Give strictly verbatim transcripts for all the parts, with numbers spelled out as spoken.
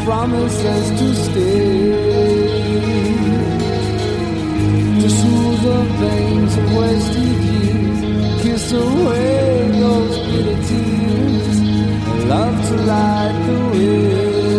promises to stay, to soothe the veins of wasted years, kiss away those bitter tears, and love to light the way.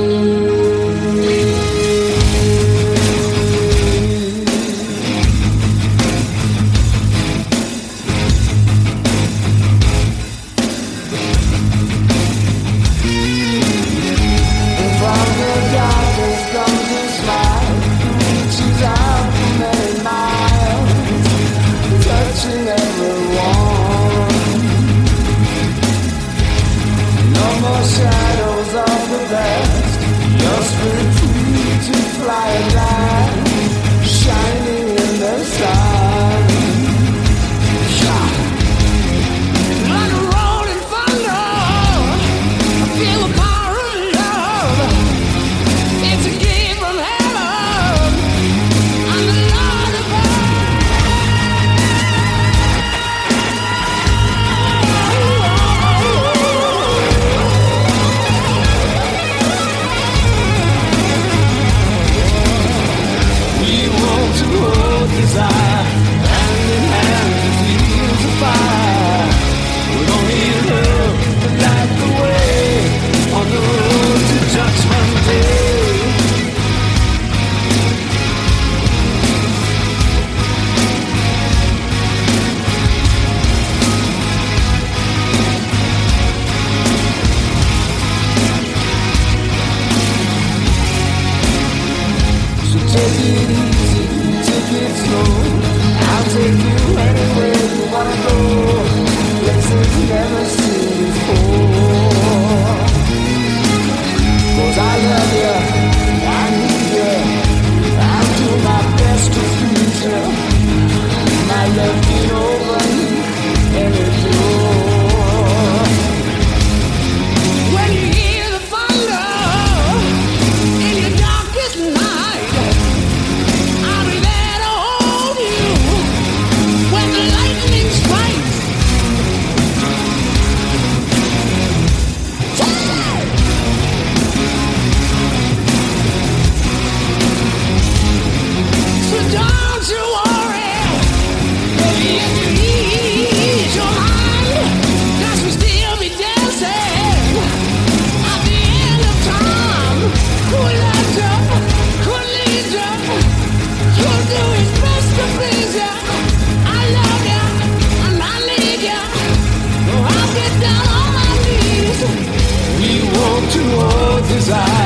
Shadows of the past, your spirit free to fly alive, shining in the sun. Yeah. Like a rolling thunder, I feel the power of love. It's a gift from heaven. I'm the Lord above. Desire, hand in hand, the fields of fire. We don't need love to light the way on the road to Judgment Day. So take it easy, take it slow. I'll take you anywhere you wanna go, places you never seen before. 'Cause I love you, I need you, I'll do my best to please you. My love can open any door. When you hear the thunder in your darkest night, I'll be there to hold you when the lightning strikes. So don't you worry, baby, if you ease your mind, 'cause we'll still be dancing at the end of time. Who'll let you, who'll lead you, who'll do his best to please you. I love you, and I need you, so I'll get down on my knees. We want to hold desire.